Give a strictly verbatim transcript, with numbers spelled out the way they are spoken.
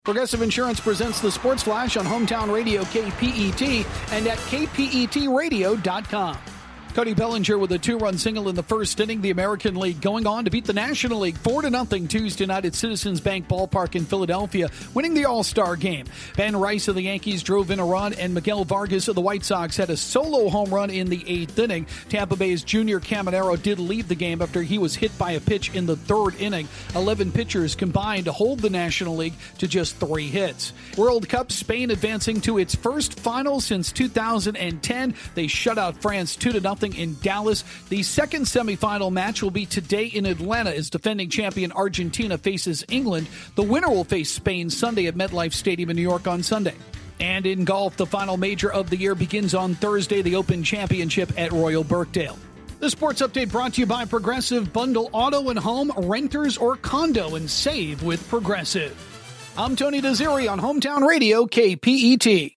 Progressive Insurance presents the Sports Flash on Hometown Radio K P E T and at K P E T radio dot com. Cody Bellinger with a two-run single in the first inning. The American League going on to beat the National League four to nothing Tuesday night at Citizens Bank Ballpark in Philadelphia, winning the All-Star game. Ben Rice of the Yankees drove in a run, and Miguel Vargas of the White Sox had a solo home run in the eighth inning. Tampa Bay's Junior Caminero did leave the game after he was hit by a pitch in the third inning. Eleven pitchers combined to hold the National League to just three hits. World Cup, Spain advancing to its first final since two thousand ten. They shut out France two to nothing in Dallas. The second semifinal match will be today in Atlanta as defending champion Argentina faces England. The winner will face Spain Sunday at MetLife Stadium in New York on Sunday. And in golf, the final major of the year begins on Thursday, the Open Championship at Royal Birkdale. The Sports Update brought to you by Progressive. Bundle auto and home, renters or condo, and save with Progressive. I'm Tony Desiri on Hometown Radio K P E T.